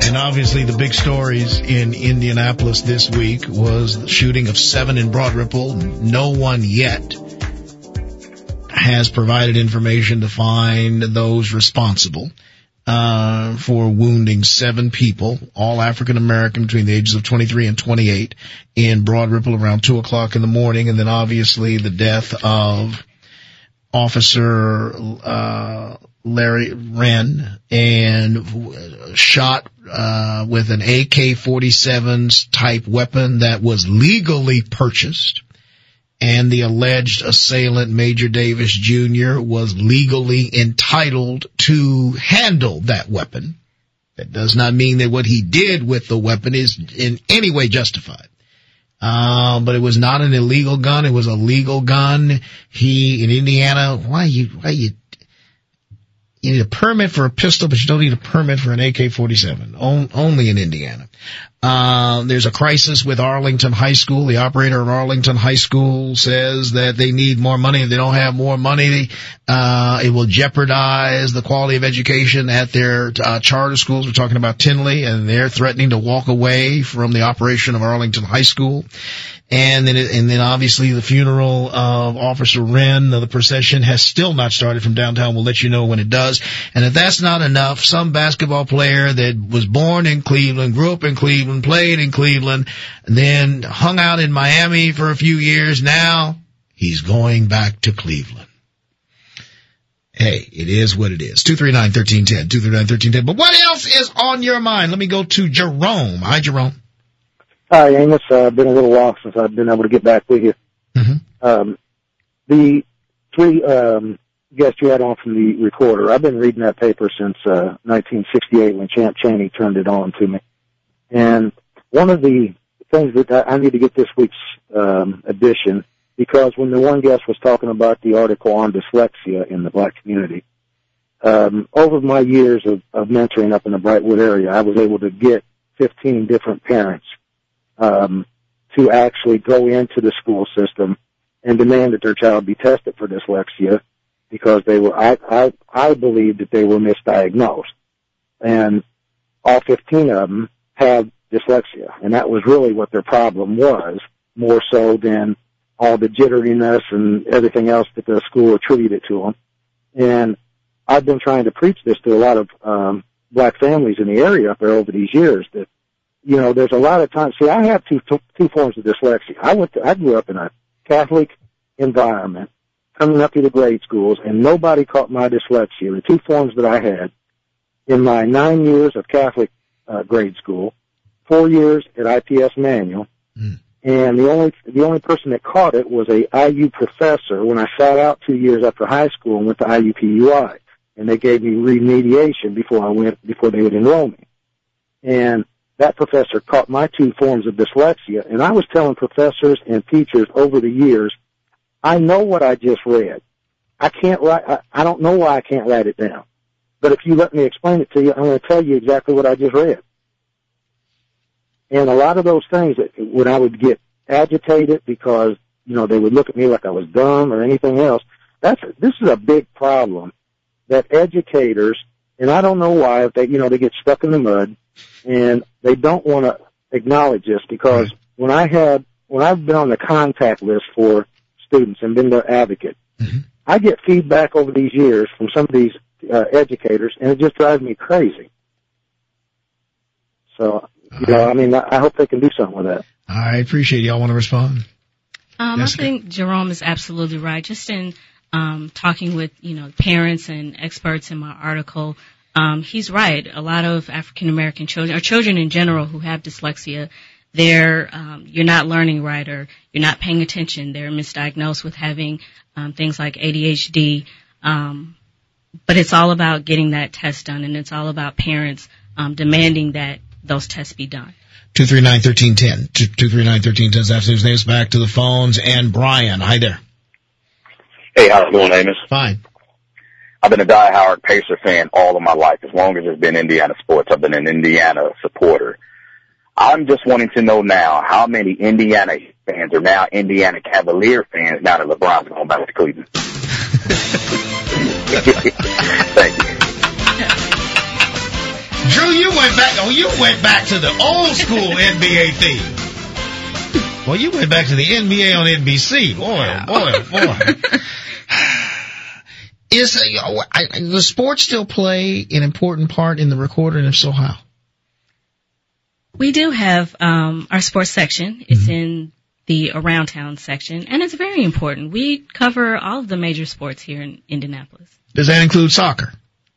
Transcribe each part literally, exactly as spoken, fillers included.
And obviously the big stories in Indianapolis this week was the shooting of seven in Broad Ripple. No one yet has provided information to find those responsible uh for wounding seven people, all African American between the ages of twenty-three and twenty-eight in Broad Ripple around two o'clock in the morning. And then obviously the death of Officer uh Larry Wren, and shot uh with an A K forty-seven type weapon that was legally purchased, and the alleged assailant, Major Davis Junior, was legally entitled to handle that weapon. That does not mean that what he did with the weapon is in any way justified. Uh, but it was not an illegal gun. It was a legal gun. He, in Indiana, why you, why you, you need a permit for a pistol, but you don't need a permit for an A K forty-seven. O- only in Indiana. Uh, there's a crisis with Arlington High School. The operator of Arlington High School says that they need more money. If they don't have more money, uh, it will jeopardize the quality of education at their uh, charter schools. We're talking about Tinley, and they're threatening to walk away from the operation of Arlington High School. And then, it, and then obviously the funeral of Officer Wren, the procession has still not started from downtown. We'll let you know when it does. And if that's not enough, some basketball player that was born in Cleveland, grew up in Cleveland, played in Cleveland, then hung out in Miami for a few years. Now he's going back to Cleveland. Hey, it is what it is. two three nine, one three one zero, two three nine, one three one zero. But what else is on your mind? Let me go to Jerome. Hi, Jerome. Hi, Amos. Uh, I've been a little while since I've been able to get back with you. Mm-hmm. Um, the three um, guests you had on from the Recorder, I've been reading that paper since uh, nineteen sixty-eight when Champ Chaney turned it on to me. And one of the things that I, I need to get this week's um, edition, because when the one guest was talking about the article on dyslexia in the black community, um, over my years of, of mentoring up in the Brightwood area, I was able to get fifteen different parents Um, to actually go into the school system and demand that their child be tested for dyslexia, because they were, I, I, I believe that they were misdiagnosed. And all fifteen of them have dyslexia, and that was really what their problem was, more so than all the jitteriness and everything else that the school attributed to them. And I've been trying to preach this to a lot of um, black families in the area up there over these years, that, you know, there's a lot of times. See, I have two two forms of dyslexia. I went to, I grew up in a Catholic environment, coming up through the grade schools, and nobody caught my dyslexia. The two forms that I had in my nine years of Catholic uh, grade school, four years at I P S Manual, mm. and the only the only person that caught it was a I U professor when I sat out two years after high school and went to I U P U I, and they gave me remediation before I went before they would enroll me, and that professor caught my two forms of dyslexia. And I was telling professors and teachers over the years, I know what I just read. I can't write, I, I don't know why I can't write it down. But if you let me explain it to you, I'm going to tell you exactly what I just read. And a lot of those things, that when I would get agitated because, you know, they would look at me like I was dumb or anything else, that's, this is a big problem that educators, and I don't know why, if they, you know, they get stuck in the mud, and they don't want to acknowledge this, because when I had, when I've been on the contact list for students and been their advocate, mm-hmm. I get feedback over these years from some of these uh, educators, and it just drives me crazy. So, you know, I mean, I hope they can do something with that. I appreciate it. Y'all want to respond? Um, I think Jerome is absolutely right. Just in um, talking with, you know, parents and experts in my article, Um, he's right. A lot of African American children, or children in general who have dyslexia, they're, um, you're not learning right, or you're not paying attention. They're misdiagnosed with having, um, things like A D H D. Um, but it's all about getting that test done, and it's all about parents, um, demanding that those tests be done. two three nine, one three one zero. two three nine, one three one zero is after his name's back to the phones. And Brian, hi there. Hey, how's it going, Amos? Fine. I've been a diehard Pacer fan all of my life. As long as it's been Indiana sports, I've been an Indiana supporter. I'm just wanting to know now how many Indiana fans are now Indiana Cavalier fans now that LeBron's going back to Cleveland. Thank you. Drew, you went back. Oh, you went back to the old school N B A theme. Well, you went back to the N B A on N B C. Boy, oh boy, oh boy. Is uh, I, the sports still play an important part in the recorder, and if so, how? We do have um, our sports section. It's Mm-hmm. in the Around Town section, and it's very important. We cover all of the major sports here in Indianapolis. Does that include soccer?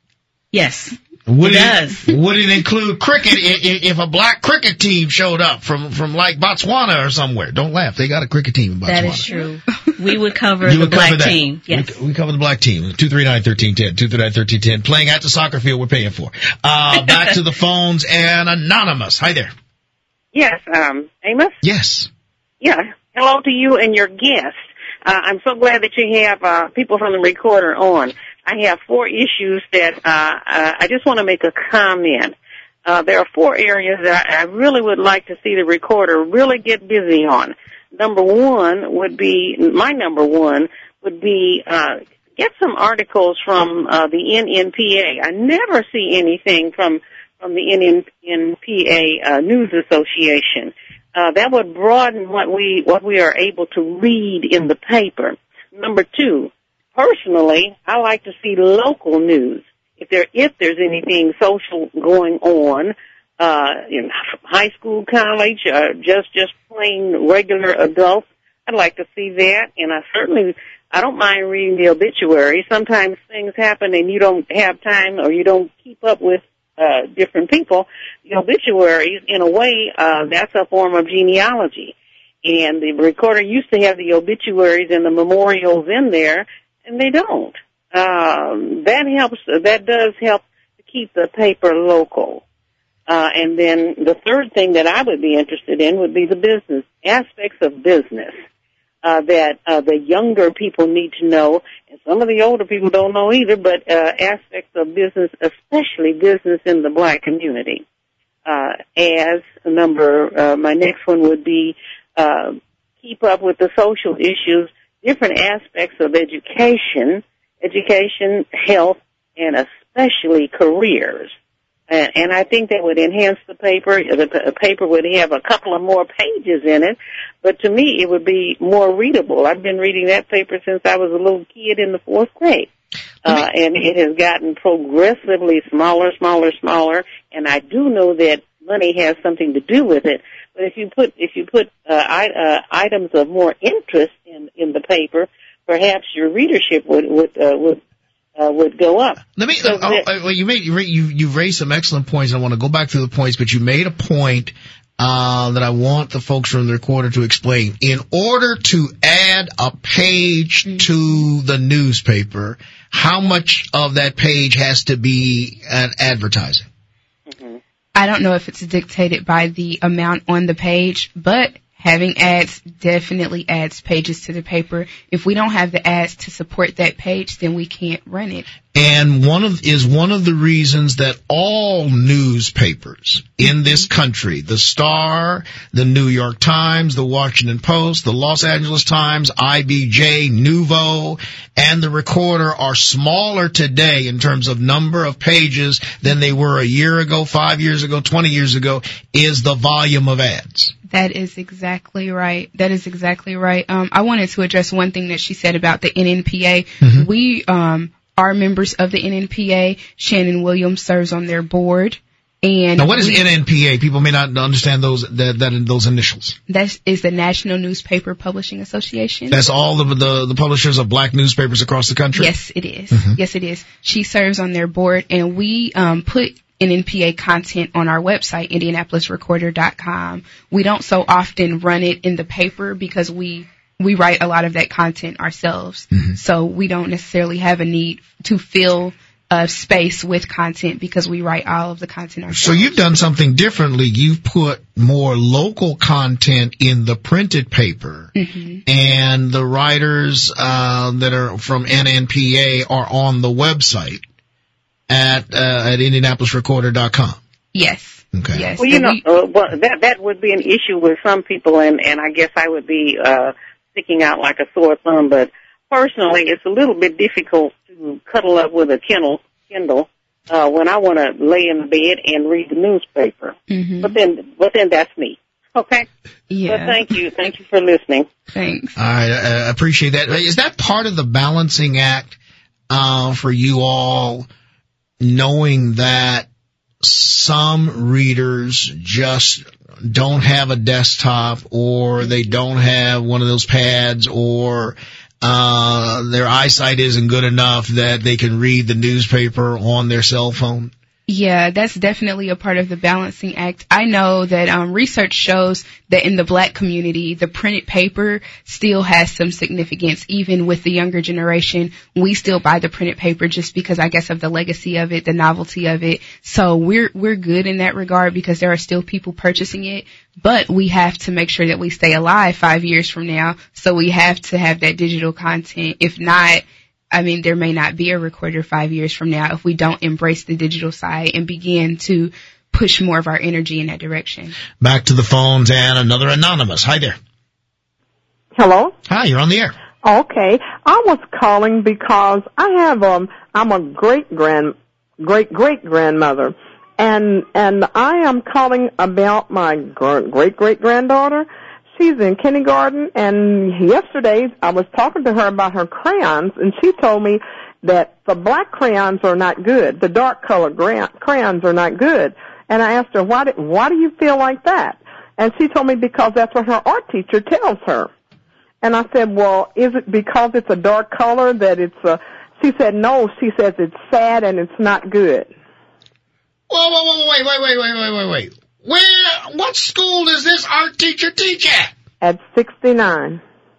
Yes, Would it does. Would it include cricket if, if a black cricket team showed up from, from like Botswana or somewhere? Don't laugh. They got a cricket team in Botswana. That is true. We would cover You the would black cover that. team. Yes. We, we cover the black team. two three nine, one three one zero. two three nine, one three one zero. Playing at the soccer field we're paying for. Uh, back to the phones and Anonymous. Hi there. Yes, um, Amos? Yes. Yeah. Hello to you and your guest. Uh, I'm so glad that you have uh, people from the recorder on. I have four issues that uh, uh, I just want to make a comment. Uh, there are four areas that I, I really would like to see the recorder really get busy on. Number one would be, my number one would be uh, get some articles from uh, the N N P A. I never see anything from from the N N P A uh, News Association. Uh, that would broaden what we what we are able to read in the paper. Number two, personally, I like to see local news. If there if there's anything social going on, uh, in high school, college, uh, just just plain regular adults, I'd like to see that. And I certainly I don't mind reading the obituary. Sometimes things happen and you don't have time or you don't keep up with uh different people. The obituaries, in a way, uh that's a form of genealogy. And the recorder used to have the obituaries and the memorials in there, and they don't. Um, that helps, that does help to keep the paper local. Uh, and then the third thing that I would be interested in would be the business, aspects of business, uh, that, uh, the younger people need to know, and some of the older people don't know either, but, uh, aspects of business, especially business in the black community. Uh, as number, uh, my next one would be, uh, keep up with the social issues, different aspects of education, education, health, and especially careers. And, and I think that would enhance the paper. The p- paper would have a couple of more pages in it, but to me it would be more readable. I've been reading that paper since I was a little kid in the fourth grade. Uh, and it has gotten progressively smaller, smaller, smaller, and I do know that money has something to do with it. But if you put, if you put, uh, I, uh, items of more interest in, in the paper, perhaps your readership would, would, uh, would, uh, would go up. Let me, So uh, that, oh, you made, you, you, you've raised some excellent points. I want to go back through the points, but you made a point, uh, that I want the folks from the recorder to explain. In order to add a page mm-hmm. to the newspaper, how much of that page has to be an advertising? Mm-hmm. I don't know if it's dictated by the amount on the page, but having ads definitely adds pages to the paper. If we don't have the ads to support that page, then we can't run it. And one of, is one of the reasons that all newspapers in this country, the Star, the New York Times, the Washington Post, the Los Angeles Times, I B J, Nuvo, and the Recorder are smaller today in terms of number of pages than they were a year ago, five years ago, twenty years ago, is the volume of ads. That is exactly right. That is exactly right. Um, I wanted to address one thing that she said about the N N P A. Mm-hmm. We, um, are members of the N N P A. Shannon Williams serves on their board. And now, what is we, N N P A? People may not understand those that, that those initials. That is the National Newspaper Publishing Association. That's all the, the the publishers of black newspapers across the country. Yes, it is. Mm-hmm. Yes, it is. She serves on their board, and we um put N N P A content on our website, Indianapolis Recorder dot com. We don't so often run it in the paper because we we write a lot of that content ourselves. Mm-hmm. So we don't necessarily have a need to fill uh, space with content because we write all of the content ourselves. So you've done something differently. You've put more local content in the printed paper, mm-hmm. and the writers uh, that are from N N P A are on the website at uh, at Indianapolis Recorder dot com. Yes. Okay. Yes. Well, you and know, we, uh, well, that that would be an issue with some people, and and I guess I would be uh sticking out like a sore thumb. But personally, it's a little bit difficult to cuddle up with a Kindle, Kindle, uh, when I want to lay in the bed and read the newspaper. Mm-hmm. But then, but then that's me. Okay. Yeah. But thank you. Thank you for listening. Thanks. I uh, appreciate that. Is that part of the balancing act uh, for you all, knowing that some readers just don't have a desktop, or they don't have one of those pads, or uh their eyesight isn't good enough that they can read the newspaper on their cell phone? Yeah, that's definitely a part of the balancing act. I know that um, research shows that in the black community, the printed paper still has some significance. Even with the younger generation, we still buy the printed paper just because, I guess, of the legacy of it, the novelty of it. So we're we're good in that regard because there are still people purchasing it. But we have to make sure that we stay alive five years from now. So we have to have that digital content. If not, I mean, there may not be a recorder five years from now if we don't embrace the digital side and begin to push more of our energy in that direction. Back to the phones and another anonymous. Hi there. Hello? Hi, you're on the air. Okay. I was calling because I have, um, I'm a great grand, great great grandmother, and, and I am calling about my great great granddaughter. She's in kindergarten, and yesterday I was talking to her about her crayons, and she told me that the black crayons are not good. The dark colored crayons are not good. And I asked her, why do, why do you feel like that? And she told me because that's what her art teacher tells her. And I said, well, is it because it's a dark color that it's a... She said, no, she says it's sad and it's not good. Whoa, whoa, whoa, wait, wait, wait, wait, wait, wait, wait. Where, what school does this art teacher teach at? At sixty-nine.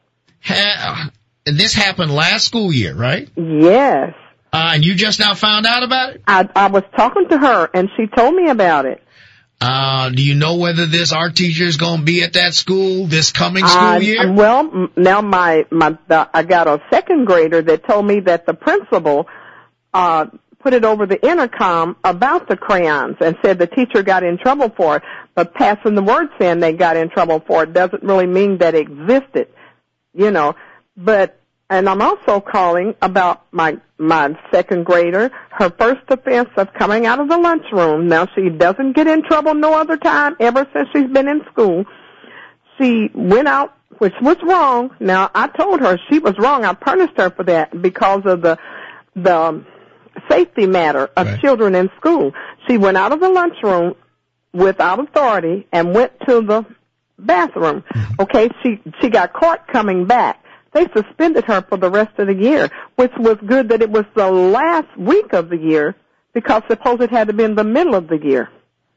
Ha, this happened last school year, right? Yes. Uh, and you just now found out about it? I, I was talking to her, and she told me about it. Uh, do you know whether this art teacher is going to be at that school this coming school uh, year? Well, now my, my, the, I got a second grader that told me that the principal, uh, put it over the intercom about the crayons and said the teacher got in trouble for it. But passing the word saying they got in trouble for it doesn't really mean that it existed, you know. But, and I'm also calling about my, my second grader, her first offense of coming out of the lunchroom. Now, she doesn't get in trouble no other time ever since she's been in school. She went out, which was wrong. Now, I told her she was wrong. I punished her for that because of the, the, safety matter of right. children in school. She went out of the lunchroom without authority and went to the bathroom. Mm-hmm. Okay, she she got caught coming back. They suspended her for the rest of the year, which was good that it was the last week of the year because suppose it had to be in the middle of the year.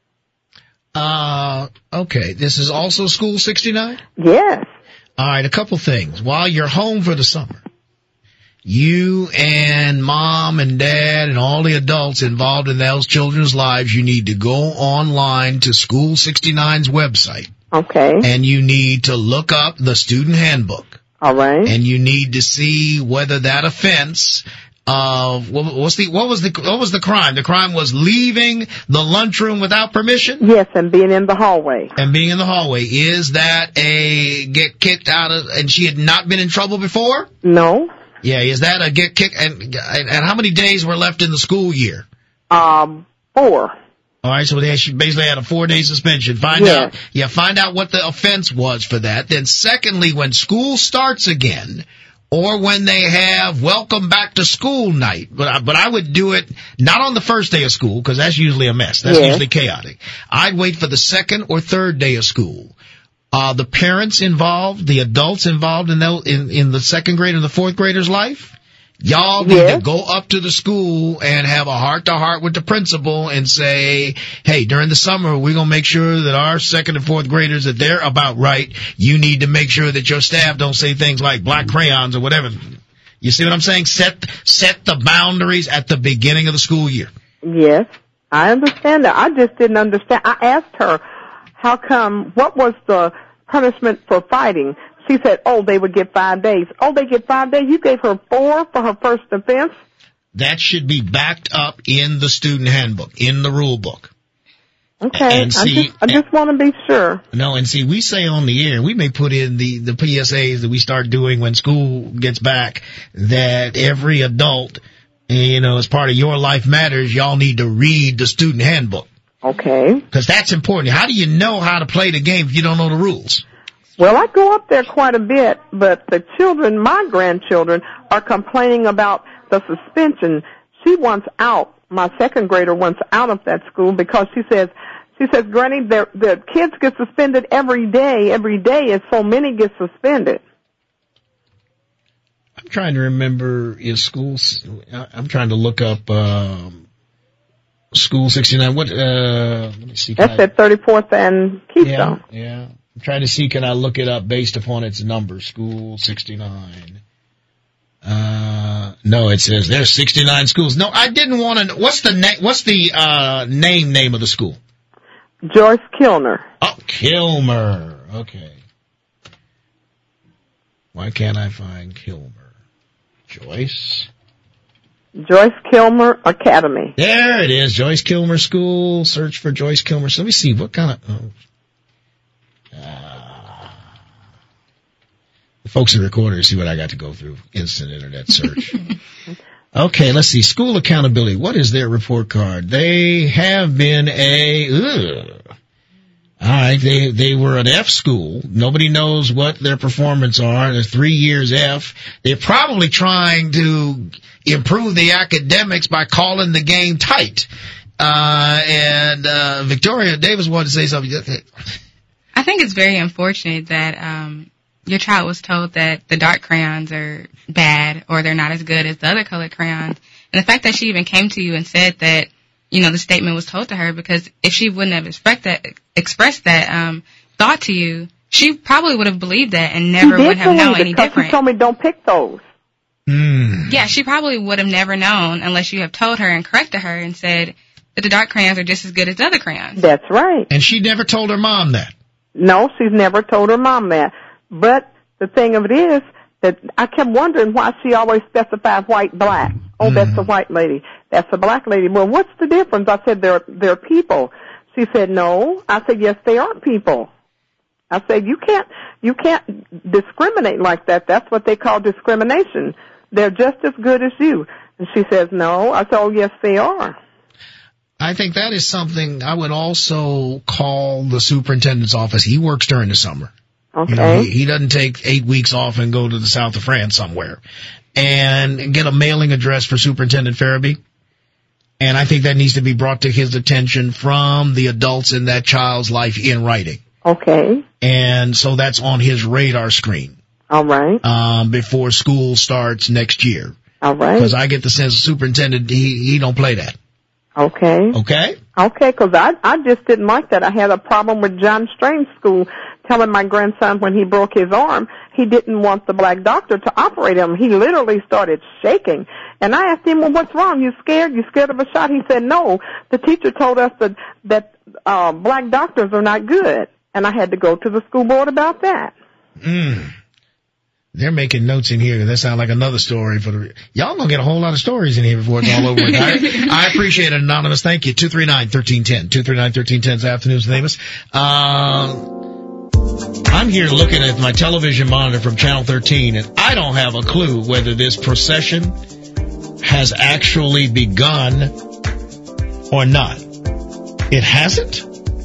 Uh, okay. This is also School sixty-nine? Yes. All right, a couple things. While you're home for the summer, you and mom and dad and all the adults involved in those children's lives, you need to go online to School sixty-nine's website. Okay. And you need to look up the student handbook. All right. And you need to see whether that offense of what was the what was the what was the crime? The crime was leaving the lunchroom without permission? Yes, and being in the hallway. And being in the hallway. Is that a get kicked out of, and she had not been in trouble before? No. Yeah, is that a get kicked? And, and how many days were left in the school year? Um, four. All right, so they she basically had a four-day suspension. Find yes. out, yeah, find out what the offense was for that. Then, secondly, when school starts again, or when they have welcome back to school night, but I, but I would do it not on the first day of school because that's usually a mess. That's yes. usually chaotic. I'd wait for the second or third day of school. Uh, the parents involved, the adults involved in the, in, in the second grade and the fourth grader's life, y'all need yes. to go up to the school and have a heart-to-heart with the principal and say, hey, during the summer, we're going to make sure that our second and fourth graders, that they're about right. You need to make sure that your staff don't say things like black crayons or whatever. You see what I'm saying? Set, set the boundaries at the beginning of the school year. Yes, I understand that. I just didn't understand. I asked her, how come, what was the punishment for fighting? She said, oh, they would get five days. Oh, they get five days? You gave her four for her first offense? That should be backed up in the student handbook, in the rule book. Okay, and see, I just, I just want to be sure. No, and see, we say on the air, we may put in the, the P S As that we start doing when school gets back, that every adult And, you know, as part of Your Life Matters, y'all need to read the student handbook. Okay. Because that's important. How do you know how to play the game if you don't know the rules? Well, I go up there quite a bit, but the children, my grandchildren, are complaining about the suspension. She wants out. My second grader wants out of that school because she says, she says, Granny, the, the kids get suspended every day. Every day, and so many get suspended. I'm trying to remember is schools. I'm trying to look up um, School sixty-nine. What? Uh, let me see. That's I, at thirty-fourth and Keystone. Yeah, yeah. I'm trying to see, can I look it up based upon its number? School sixty-nine. Uh, no, it says there's sixty-nine schools. No, I didn't want to. What's the name? What's the uh, name name of the school? Joyce Kilmer. Oh, Kilmer. Okay. Why can't I find Kilmer? Joyce. Joyce Kilmer Academy. There it is. Joyce Kilmer School. Search for Joyce Kilmer. So let me see what kind of. Oh. Uh, the folks in the recorder see what I got to go through. Instant internet search. Okay, let's see. School accountability. What is their report card? They have been a. Ugh. All right, they they were an F school. Nobody knows what their performance are. They're three years F. They're probably trying to improve the academics by calling the game tight. Uh, and uh, Victoria Davis wanted to say something. I think it's very unfortunate that um, your child was told that the dark crayons are bad or they're not as good as the other colored crayons. And the fact that she even came to you and said that, you know, the statement was told to her, because if she wouldn't have expressed that, expressed that um, thought to you, she probably would have believed that and never would have known any different. She told me don't pick those. Mm. Yeah, she probably would have never known unless you have told her and corrected her and said that the dark crayons are just as good as the other crayons. That's right. And she never told her mom that. No, she's never told her mom that. But the thing of it is that I kept wondering why she always specified white, black. Oh, mm. that's the white lady. That's the black lady. Well, what's the difference? I said, they're, they're people. She said, no. I said, yes, they are people. I said, you can't, you can't discriminate like that. That's what they call discrimination. They're just as good as you. And she says, no. I said, oh, yes, they are. I think that is something I would also call the superintendent's office. He works during the summer. Okay. You know, he, he doesn't take eight weeks off and go to the south of France somewhere. And get a mailing address for Superintendent Farabee. And I think that needs to be brought to his attention from the adults in that child's life in writing. Okay. And so that's on his radar screen. All right. Um, before school starts next year. All right. Because I get the sense the superintendent, he, he don't play that. Okay. Okay? Okay, because I, I just didn't like that. I had a problem with John Strange School telling my grandson when he broke his arm, he didn't want the black doctor to operate him. He literally started shaking. And I asked him, well, what's wrong? You scared? You scared of a shot? He said, no. The teacher told us that, that uh, black doctors are not good. And I had to go to the school board about that. Mm. They're making notes in here. That sounds like another story for the, y'all gonna get a whole lot of stories in here before it's all over. I, I appreciate it, Anonymous. Thank you. two three nine, one three one zero. two three nine, one three one zero is Afternoons with Amos. Uh, I'm here looking at my television monitor from Channel thirteen, and I don't have a clue whether this procession has actually begun or not. It hasn't?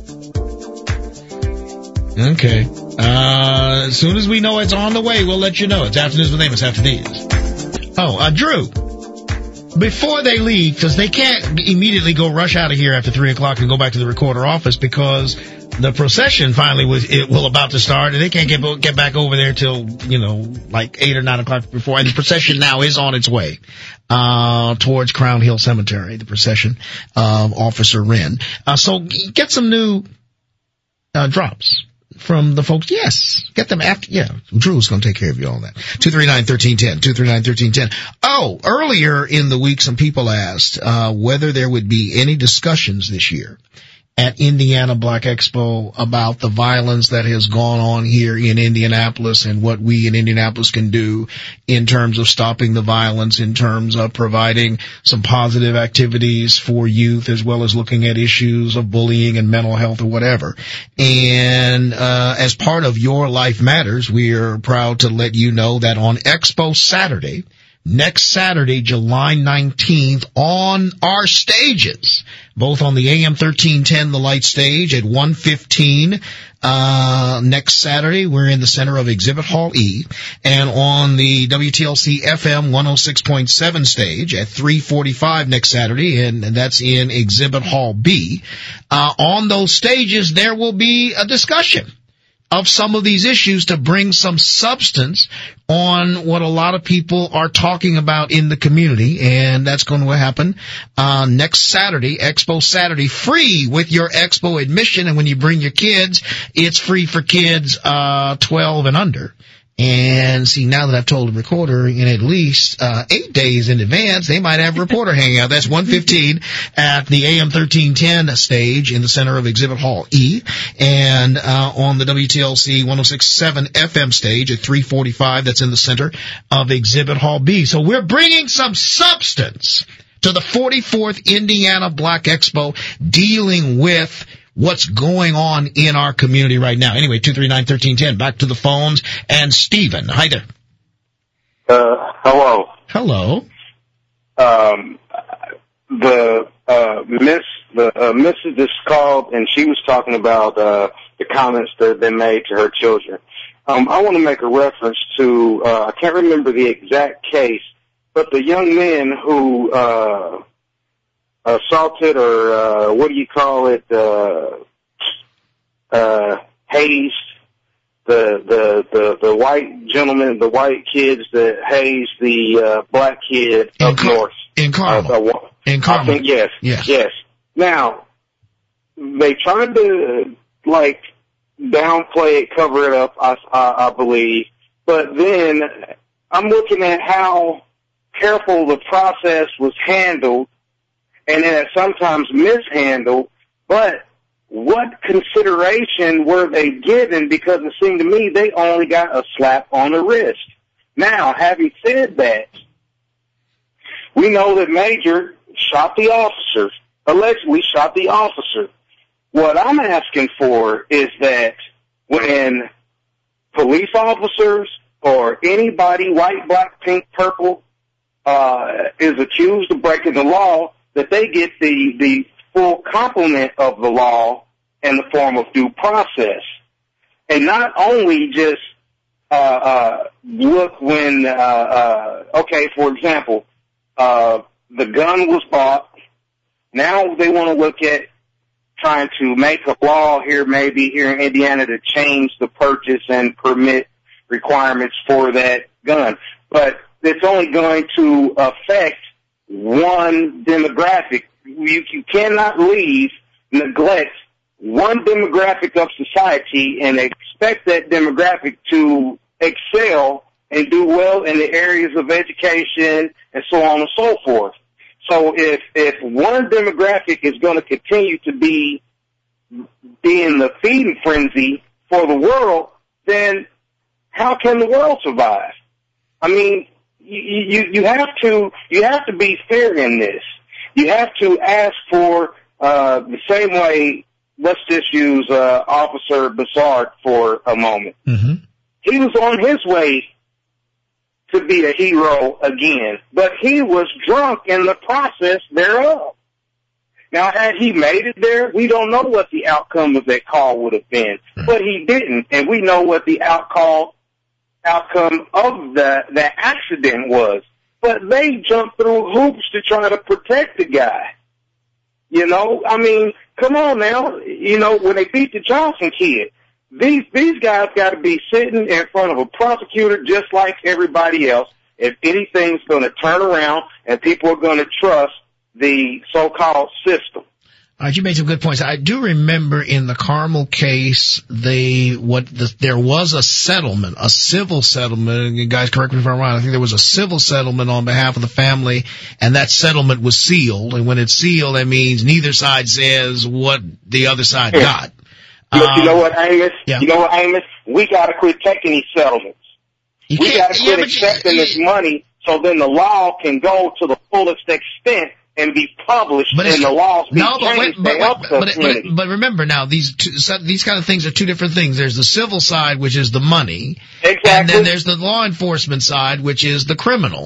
Okay. Uh, as soon as we know it's on the way, we'll let you know. It's Afternoons with Amos after these. Oh, uh, Drew, before they leave, because they can't immediately go rush out of here after three o'clock and go back to the recorder office because the procession finally was, it will about to start, and they can't get, get back over there till, you know, like eight or nine o'clock before, and the procession now is on its way, uh, towards Crown Hill Cemetery, the procession of Officer Wren. Uh, so get some new, uh, drops from the folks. Yes. Get them after, yeah. Drew's gonna take care of you all that. two three nine, one three one zero. two three nine, one three one zero. Oh, earlier in the week, some people asked, uh, whether there would be any discussions this year at Indiana Black Expo about the violence that has gone on here in Indianapolis and what we in Indianapolis can do in terms of stopping the violence, in terms of providing some positive activities for youth, as well as looking at issues of bullying and mental health or whatever. And uh as part of Your Life Matters, we are proud to let you know that on Expo Saturday, next Saturday, July nineteenth, on our stages, both on the A M thirteen ten, the light stage at one fifteen. Uh, next Saturday, we're in the center of Exhibit Hall E, and on the W T L C F M one oh six point seven stage at three forty-five next Saturday, and, and that's in Exhibit Hall B. Uh, on those stages, there will be a discussion of some of these issues to bring some substance on what a lot of people are talking about in the community, and that's going to happen uh next Saturday, Expo Saturday, free with your Expo admission, and when you bring your kids, it's free for kids uh twelve and under. And see, now that I've told the recorder in at least uh eight days in advance, they might have a reporter hanging out. That's one fifteen at the A M thirteen ten stage in the center of Exhibit Hall E, and uh on the W T L C one oh six point seven F M stage at three forty-five. That's in the center of Exhibit Hall B. So we're bringing some substance to the forty-fourth Indiana Black Expo, dealing with what's going on in our community right now. Anyway, two three nine, one three one zero. Back to the phones. And Stephen, hi there. Uh, hello. Hello. Um, the, uh, miss, the, uh, missus just called, and she was talking about, uh, the comments that have been made to her children. Um, I want to make a reference to, uh, I can't remember the exact case, but the young men who, uh, assaulted or, uh, what do you call it, uh, uh, hazed the, the, the, the white gentleman, the white kids that hazed the, uh, black kid in up Car- north. In Carmel. Uh, in Carmel. I think, yes. Yes. Yes. Now, they tried to, like, downplay it, cover it up, I, I, I believe. But then I'm looking at how careful the process was handled, and then sometimes mishandled, but what consideration were they given? Because it seemed to me they only got a slap on the wrist. Now, having said that, we know that Major shot the officer, allegedly shot the officer. What I'm asking for is that when police officers or anybody, white, black, pink, purple, uh, is accused of breaking the law, that they get the, the full complement of the law in the form of due process. And not only just, uh, uh, look when, uh, uh, okay, for example, uh, the gun was bought. Now they want to look at trying to make a law here, maybe here in Indiana, to change the purchase and permit requirements for that gun. But it's only going to affect one demographic. You, you cannot leave, neglect one demographic of society and expect that demographic to excel and do well in the areas of education and so on and so forth. So if, if one demographic is going to continue to be, be in the feeding frenzy for the world, then how can the world survive? I mean, you, you, you have to, you have to be fair in this. You have to ask for, uh, the same way. Let's just use, uh, Officer Bassard for a moment. Mm-hmm. He was on his way to be a hero again, but he was drunk in the process thereof. Now, had he made it there, we don't know what the outcome of that call would have been, but he didn't, and we know what the outcall, outcome of the, the accident was. But they jumped through hoops to try to protect the guy. You know, I mean, come on now. You know, when they beat the Johnson kid, these, these guys got to be sitting in front of a prosecutor just like everybody else if anything's going to turn around and people are going to trust the so-called system. All right, you made some good points. I do remember in the Carmel case, they what the, there was a settlement, a civil settlement. And you guys, correct me if I'm wrong. I think there was a civil settlement on behalf of the family, and that settlement was sealed. And when it's sealed, that means neither side says what the other side yeah. got. Look, um, you know what, Amos? Yeah. You know what, Amos? We got to quit taking these settlements. You we got to quit yeah, accepting you, this money, so then the law can go to the fullest extent and be published, but and the laws be no, but, changed but, to help but, the but, community. but, but remember now, these two, these kind of things are two different things. There's the civil side, which is the money, Exactly. and then there's the law enforcement side, which is the criminal.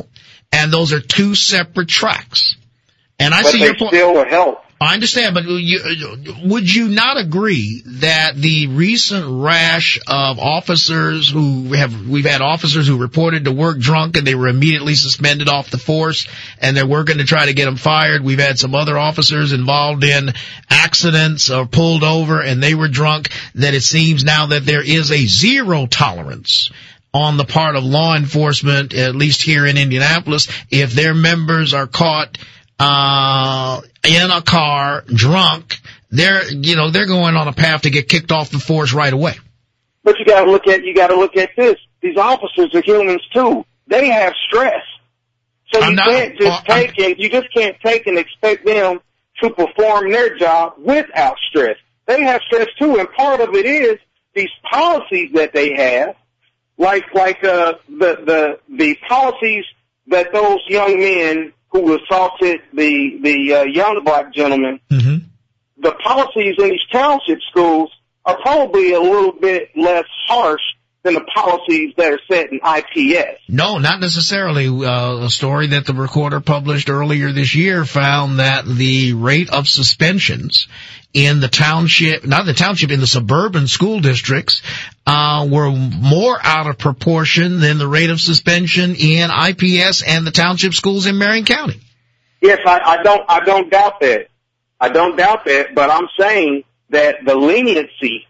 and those are two separate tracks. And I but see they your point. Still help. I understand, but you, would you not agree that the recent rash of officers who have, we've had officers who reported to work drunk and they were immediately suspended off the force and they're working to try to get them fired. We've had some other officers involved in accidents or pulled over and they were drunk, that it seems now that there is a zero tolerance on the part of law enforcement, at least here in Indianapolis, if their members are caught uh in a car drunk, they're you know they're going on a path to get kicked off the force right away. But you got to look at you got to look at this. These officers are humans too. They have stress, so you not, can't just uh, take it. You just can't take and expect them to perform their job without stress. They have stress too, and part of it is these policies that they have, like like uh the the the policies that those young men who assaulted the the uh, young black gentleman, mm-hmm. the policies in these township schools are probably a little bit less harsh than the policies that are set in I P S. No, not necessarily. Uh, a story that the Recorder published earlier this year found that the rate of suspensions in the township, not the township, in the suburban school districts, uh, were more out of proportion than the rate of suspension in I P S and the township schools in Marion County. Yes, I, I don't, I don't doubt that. I don't doubt that, but I'm saying that the leniency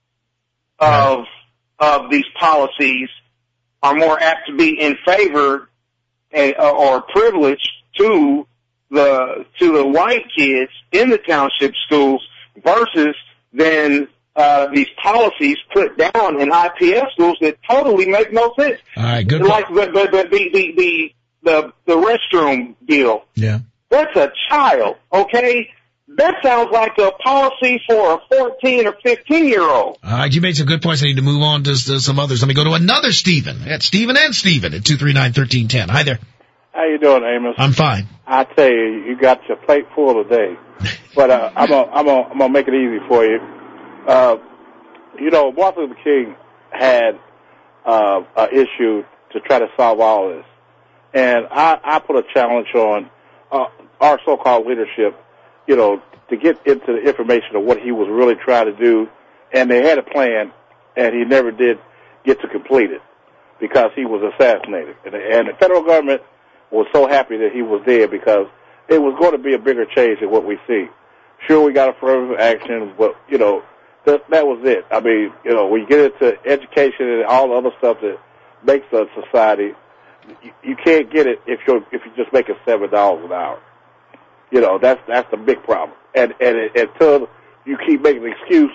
of, of these policies are more apt to be in favor uh, or privileged to the to the white kids in the township schools versus than uh, these policies put down in I P S schools that totally make no sense. All right, good. Like the the the the the, the, the restroom deal. Yeah, that's a child. Okay. That sounds like a policy for a fourteen or fifteen year old. All right, you made some good points. I need to move on to, to some others. Let me go to another Stephen. That's Stephen and Stephen at two three nine, one three one zero. Hi there. How you doing, Amos? I'm fine. I tell you, you got your plate full today. But uh, I'm gonna I'm gonna I'm gonna make it easy for you. Uh, you know, Martin Luther King had uh, an issue to try to solve all this, and I, I put a challenge on uh, our so-called leadership. You know, to get into the information of what he was really trying to do, and they had a plan, and he never did get to complete it because he was assassinated, and the, and the federal government was so happy that he was dead because it was going to be a bigger change than what we see. Sure, we got affirmative action, but, you know, that, that was it. I mean, you know, when you get into education and all the other stuff that makes a society, you, you can't get it if you're, if you're just making seven dollars an hour. You know, that's, that's the big problem. And, and it, until you keep making an excuse,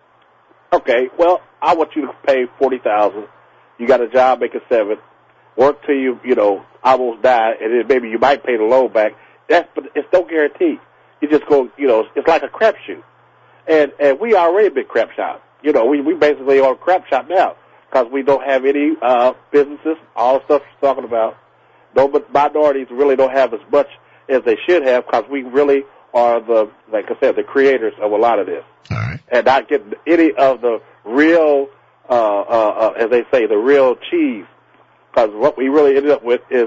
okay, well, I want you to pay forty thousand dollars. You got a job making seven. Work till you, you know, almost die, and then maybe you might pay the loan back. That's, but it's no guarantee. You just go, you know, it's like a crapshoot. And, and we already been crap shot. You know, we, we basically are a crap shot now because we don't have any, uh, businesses, all the stuff you're talking about. No, but minorities really don't have as much as they should have because we really are the, like I said, the creators of a lot of this. All right. And not getting any of the real, uh, uh, uh, as they say, the real cheese. Because what we really ended up with is,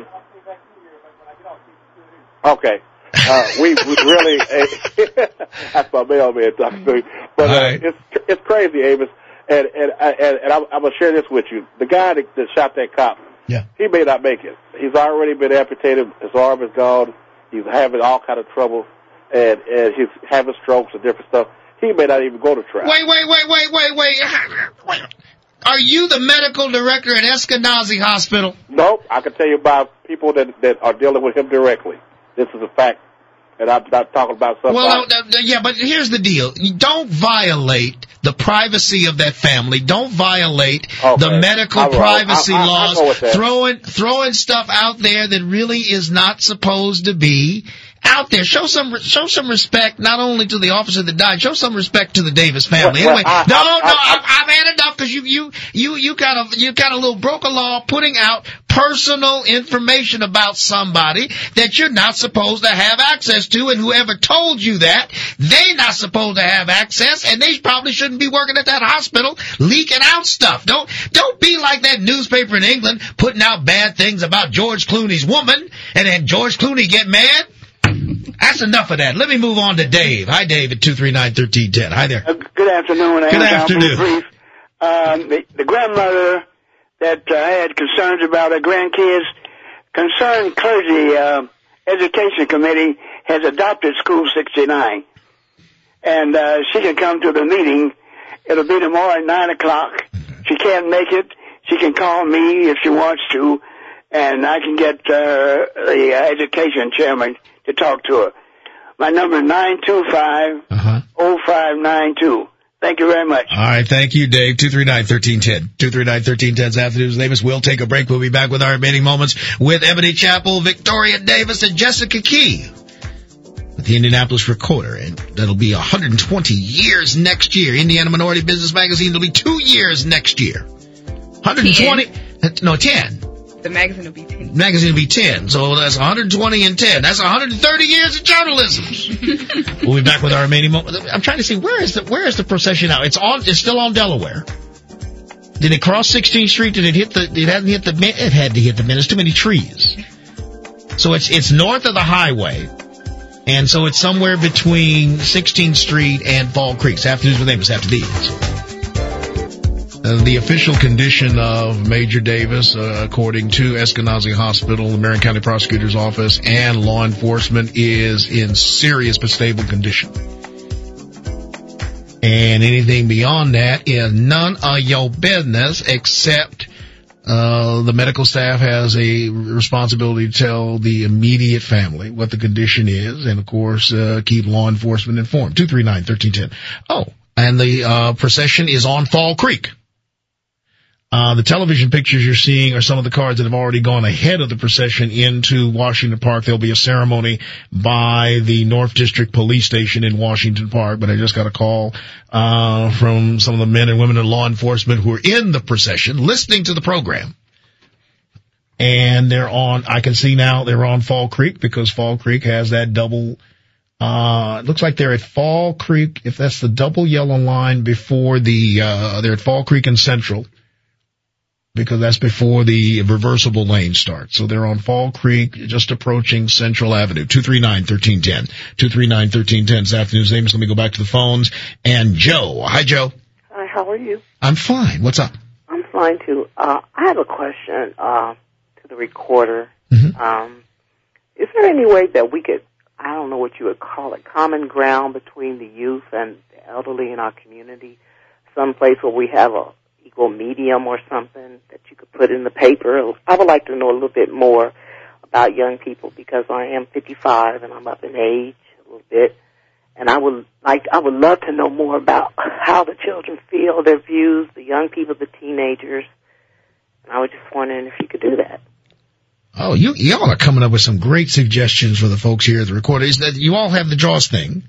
okay, uh, we, we really, uh, that's my mailman talking to me. But uh, right. it's it's crazy, Amos. And and and, and I'm, I'm gonna share this with you. The guy that, that shot that cop, yeah, he may not make it. He's already been amputated. His arm is gone. He's having all kind of trouble, and and he's having strokes and different stuff. He may not even go to trial. Wait, wait, wait, wait, wait, wait. wait. Are you the medical director at Eskenazi Hospital? Nope. I can tell you about people that that are dealing with him directly. This is a fact. And I'm not talking about something. Well, no, no, yeah, but here's the deal. You don't violate the privacy of that family. Don't violate okay. the medical I'm privacy I, I, laws. Throwing, throwing stuff out there that really is not supposed to be out there. Show some, show some respect not only to the officer that died. Show some respect to the Davis family. Well, anyway, well, I, no, I, no, I, I've, I've had enough because you, you, you, you got a, you got a little broken law putting out personal information about somebody that you're not supposed to have access to, and whoever told you that, they're not supposed to have access, and they probably shouldn't be working at that hospital leaking out stuff. Don't, don't be like that newspaper in England putting out bad things about George Clooney's woman, and then George Clooney get mad. That's enough of that. Let me move on to Dave. Hi, Dave, at two three nine, one three one zero. Hi there. Uh, good afternoon. Good afternoon. Brief. Um, the, the grandmother that uh, had concerns about her grandkids, Concerned Clergy uh, Education Committee has adopted School sixty-nine. And uh, she can come to the meeting. It'll be tomorrow at nine o'clock. She can't make it. She can call me if she wants to, and I can get uh, the uh, education chairman to talk to her. My number is nine two five, oh five nine two. Thank you very much. All right, thank you, Dave. two three nine, one three one zero. two three nine, one three one zero is Afternoons Davis. We'll take a break. We'll be back with our remaining moments with Ebony Chappell, Victoria Davis, and Jessica Key with the Indianapolis Recorder. And that'll be one hundred twenty years next year. Indiana Minority Business Magazine will be two years next year. one hundred twenty, ten. No, ten. The magazine will be ten. Magazine will be ten. So that's one hundred twenty and ten. That's one hundred thirty years of journalism. We'll be back with our remaining moment. I'm trying to see, where is the, where is the procession now? It's on, it's still on Delaware. Did it cross sixteenth Street? Did it hit the, it hadn't hit the, it had to hit the, there's too many trees. So it's, it's north of the highway. And so it's somewhere between sixteenth Street and Fall Creek. Afternoons with Amos after these. Uh, the official condition of Major Davis, uh, according to Eskenazi Hospital, the Marion County Prosecutor's Office, and law enforcement, is in serious but stable condition. And anything beyond that is none of your business, except uh the medical staff has a responsibility to tell the immediate family what the condition is, and of course uh keep law enforcement informed. two three nine, one three one zero. Oh, and the uh procession is on Fall Creek. Uh, the television pictures you're seeing are some of the cars that have already gone ahead of the procession into Washington Park. There'll be a ceremony by the North District Police Station in Washington Park, but I just got a call, uh, from some of the men and women in law enforcement who are in the procession listening to the program. And they're on, I can see now they're on Fall Creek because Fall Creek has that double, uh, it looks like they're at Fall Creek, if that's the double yellow line before the, uh, they're at Fall Creek and Central, because that's before the reversible lane starts. So they're on Fall Creek, just approaching Central Avenue. two three nine, one three one zero. two three nine, one three one zero. This afternoon's Amos. Let me go back to the phones. And Joe. Hi, Joe. Hi, how are you? I'm fine. What's up? I'm fine, too. Uh, I have a question uh, to the recorder. Mm-hmm. Um, is there any way that we could, I don't know what you would call it, common ground between the youth and the elderly in our community? Some place where we have a equal medium or something that you could put in the paper. I would like to know a little bit more about young people because I am fifty-five and I'm up in age a little bit, and I would like I would love to know more about how the children feel, their views, the young people, the teenagers. And I was just wondering if you could do that. Oh, you y'all are coming up with some great suggestions for the folks here at the recorder. Is that you all have the JAWS thing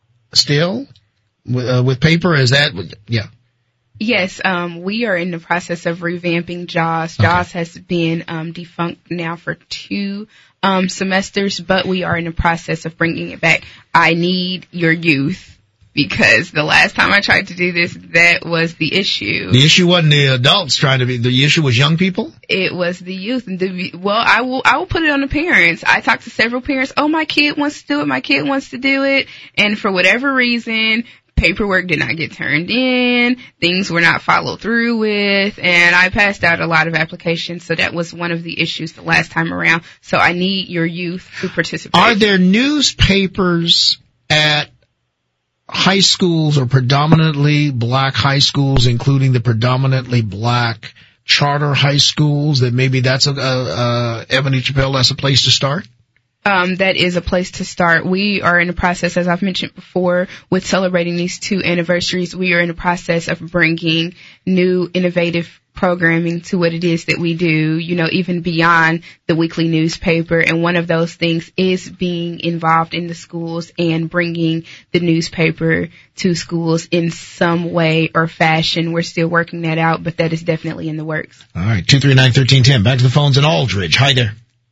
still with, uh, with paper? Is that yeah? Yes, um, we are in the process of revamping JAWS. Okay. JAWS has been um, defunct now for two um, semesters, but we are in the process of bringing it back. I need your youth because the last time I tried to do this, that was the issue. The issue wasn't the adults trying to be. The issue was young people. It was the youth. And the, well, I will I will put it on the parents. I talked to several parents. Oh, my kid wants to do it. My kid wants to do it, and for whatever reason, paperwork did not get turned in, things were not followed through with, and I passed out a lot of applications, so that was one of the issues the last time around. So I need your youth to participate. Are there newspapers at high schools or predominantly black high schools, including the predominantly black charter high schools, that maybe that's a, uh, uh, Ebony Chappell, that's a place to start? Um, that is a place to start. We are in the process, as I've mentioned before, with celebrating these two anniversaries. We are in the process of bringing new innovative programming to what it is that we do, you know, even beyond the weekly newspaper. And one of those things is being involved in the schools and bringing the newspaper to schools in some way or fashion. We're still working that out, but that is definitely in the works. All right, two three nine, one three one zero. Back to the phones in Aldridge. Hi there.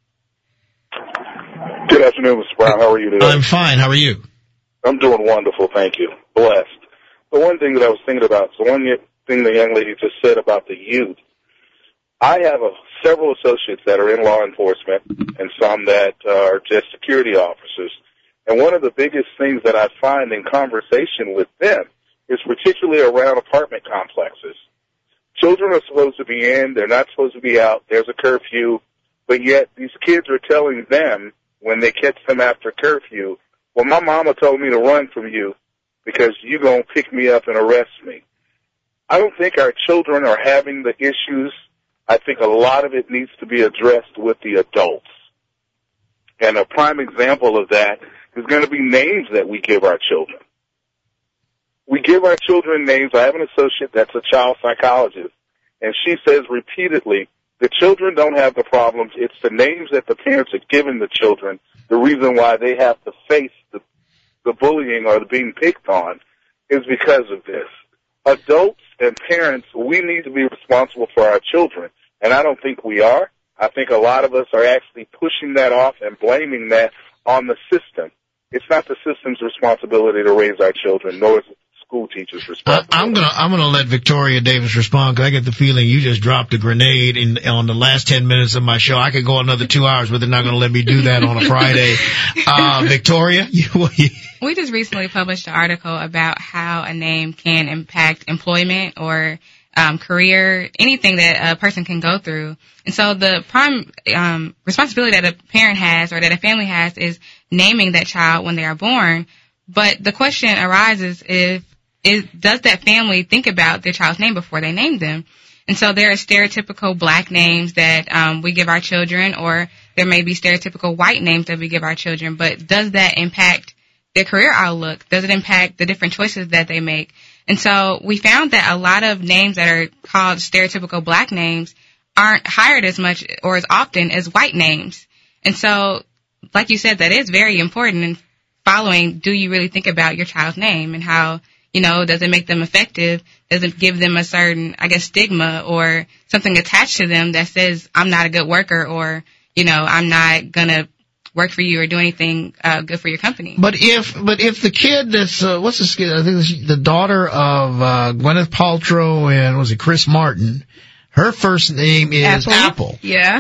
Good afternoon, Mister Brown. How are you today? I'm fine. How are you? I'm doing wonderful, thank you. Blessed. The one thing that I was thinking about, the one thing the young lady just said about the youth, I have a, several associates that are in law enforcement and some that uh, are just security officers. And one of the biggest things that I find in conversation with them is particularly around apartment complexes. Children are supposed to be in, they're not supposed to be out, there's a curfew, but yet these kids are telling them when they catch them after curfew, well, my mama told me to run from you because you're going to pick me up and arrest me. I don't think our children are having the issues. I think a lot of it needs to be addressed with the adults. And a prime example of that is going to be names that we give our children. We give our children names. I have an associate that's a child psychologist, and she says repeatedly, the children don't have the problems. It's the names that the parents are giving the children, the reason why they have to face the, the bullying or the being picked on is because of this. Adults and parents, we need to be responsible for our children, and I don't think we are. I think a lot of us are actually pushing that off and blaming that on the system. It's not the system's responsibility to raise our children, nor is it school teachers' responsibility. I'm gonna I'm gonna let Victoria Davis respond because I get the feeling you just dropped a grenade in on the last ten minutes of my show. I could go another two hours, but they're not gonna let me do that on a Friday. Uh, Victoria, you, we just recently published an article about how a name can impact employment or um, career, anything that a person can go through. And so the prime um, responsibility that a parent has or that a family has is naming that child when they are born. But the question arises if Is, does that family think about their child's name before they name them? And so there are stereotypical black names that um, we give our children, or there may be stereotypical white names that we give our children. But does that impact their career outlook? Does it impact the different choices that they make? And so we found that a lot of names that are called stereotypical black names aren't hired as much or as often as white names. And so, like you said, that is very important in following, do you really think about your child's name and how, you know, does it make them effective? Does it give them a certain, I guess, stigma or something attached to them that says, I'm not a good worker, or, you know, I'm not going to work for you or do anything uh, good for your company. But if but if the kid that's, uh, what's this kid? I think it's the daughter of uh, Gwyneth Paltrow and, was it Chris Martin? Her first name is Apple. Apple. Yeah.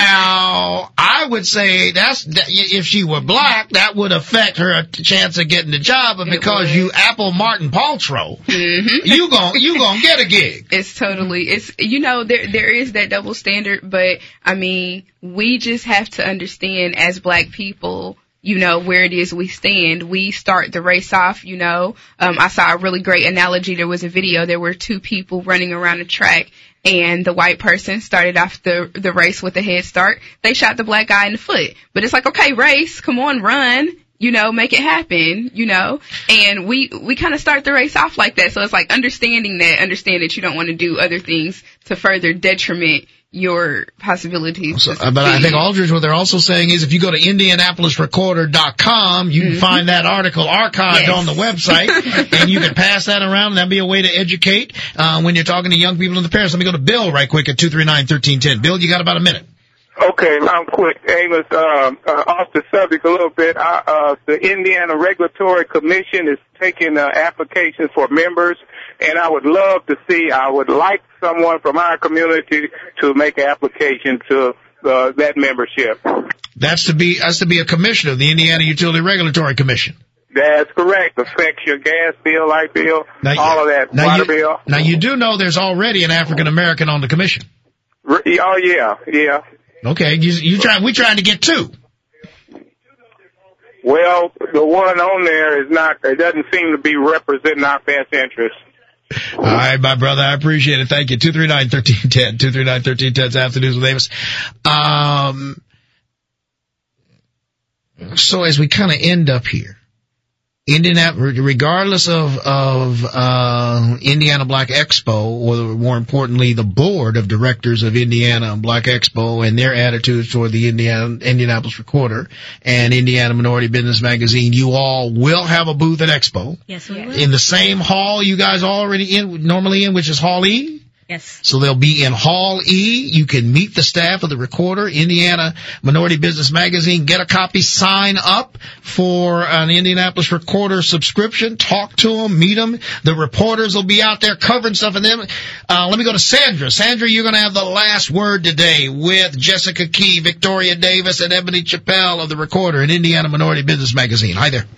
Now, I would say that's, that, if she were black, that would affect her chance of getting the job, but because you Apple Martin Paltrow, mm-hmm. you gon' you gonna get a gig. It's totally, it's, you know, there there is that double standard, but I mean, we just have to understand as black people, you know, where it is we stand. We start the race off, you know. Um, I saw a really great analogy. There was a video. There were two people running around a track, and the white person started off the the race with a head start. They shot the black guy in the foot. But it's like, okay, race, come on, run, you know, make it happen, you know. And we we kind of start the race off like that. So it's like understanding that, understand that you don't want to do other things to further detriment your possibilities. So, but I think, Aldridge, what they're also saying is if you go to Indianapolis Recorder dot com, you can mm-hmm. find that article archived yes. on the website, and you can pass that around, and that'll be a way to educate uh, when you're talking to young people and the parents. Let me go to Bill right quick at two three nine, one three one zero. Bill, you got about a minute. Okay, I'm quick. Amos, um, uh, off the subject a little bit, I, uh, the Indiana Regulatory Commission is taking uh, applications for members, and I would love to see, I would like someone from our community to make an application to uh, that membership. That's to be, that's to be a commissioner of the Indiana Utility Regulatory Commission. That's correct. Affects your gas bill, light bill, now, all of that, water you, bill. Now, you do know there's already an African American on the commission. Oh, yeah, yeah. Okay, you, you try, we trying to get two. Well, the one on there is not, it doesn't seem to be representing our best interests. All right, my brother, I appreciate it. Thank you. two three nine, one three one zero. two three nine, one three one zero is Afternoons with Amos. Um, So as we kind of end up here, Indianapolis, regardless of, of, uh, Indiana Black Expo, or more importantly, the board of directors of Indiana Black Expo and their attitudes toward the Indiana, Indianapolis Recorder and Indiana Minority Business Magazine, you all will have a booth at Expo. Yes, we will. In the same hall you guys already in, normally in, which is Hall E? Yes. So they'll be in Hall E. You can meet the staff of the Recorder, Indiana Minority Business Magazine, get a copy, sign up for an Indianapolis Recorder subscription, talk to them, meet them. The reporters will be out there covering stuff of them. Uh, let me go to Sandra. Sandra, you're going to have the last word today with Jessica Key, Victoria Davis, and Ebony Chappelle of the Recorder and Indiana Minority Business Magazine. Hi there.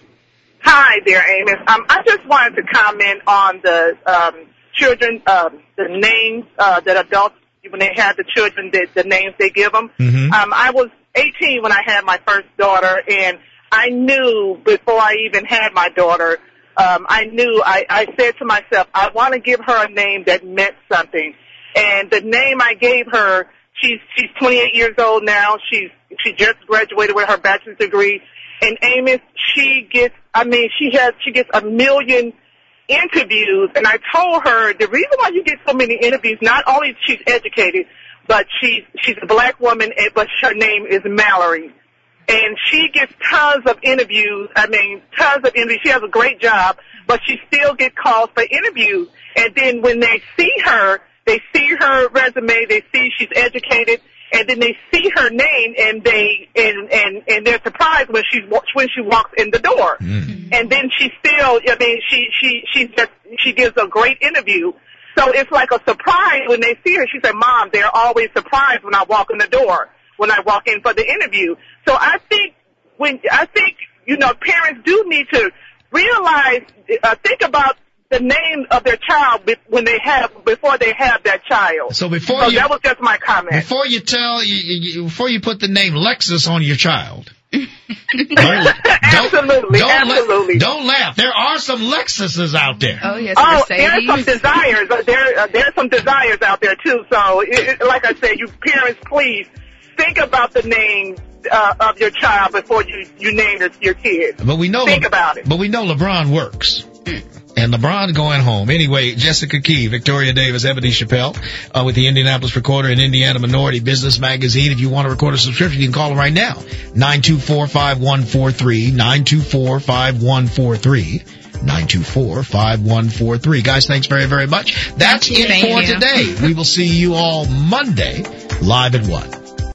Hi there, Amos. Um, I just wanted to comment on the um, children, um, the names uh, that adults, when they have the children, the, the names they give them. Mm-hmm. Um, I was eighteen when I had my first daughter, and I knew before I even had my daughter, um, I knew, I, I said to myself, I want to give her a name that meant something. And the name I gave her, she's she's twenty-eight years old now. She's she just graduated with her bachelor's degree. And Amos, she gets, I mean, she has, she gets a million interviews, and I told her the reason why you get so many interviews, not only she's educated, but she's she's a black woman, but her name is Mallory, and she gets tons of interviews. I mean, tons of interviews. She has a great job, but she still gets calls for interviews. And then when they see her, they see her resume, they see she's educated, and then they see her name, and they and and and they're surprised when she when she walks in the door. Mm. And then she still, I mean, she she she just she gives a great interview. So it's like a surprise when they see her. She said, "Mom, they're always surprised when I walk in the door, when I walk in for the interview." So I think when I think you know, parents do need to realize, uh, think about the name of their child be- when they have before they have that child. So before so you, that was just my comment. Before you tell you, you before you put the name Lexus on your child. don't, absolutely, don't absolutely. La- don't laugh. There are some Lexuses out there. Oh yes, oh, Mercedes. there's some desires. There, uh, there's some desires out there too. So, it, it, like I said, you parents, please think about the name uh, of your child before you you name your, your kid. But we know think Le- about it. But we know LeBron works. And LeBron going home. Anyway, Jessica Key, Victoria Davis, Ebony Chappelle, uh, with the Indianapolis Recorder and Indiana Minority Business Magazine. If you want to record a subscription, you can call them right now. nine two four, five one four three, nine two four, five one four three, nine two four, five one four three. Guys, thanks very, very much. That's it for today. We will see you all Monday, live at one.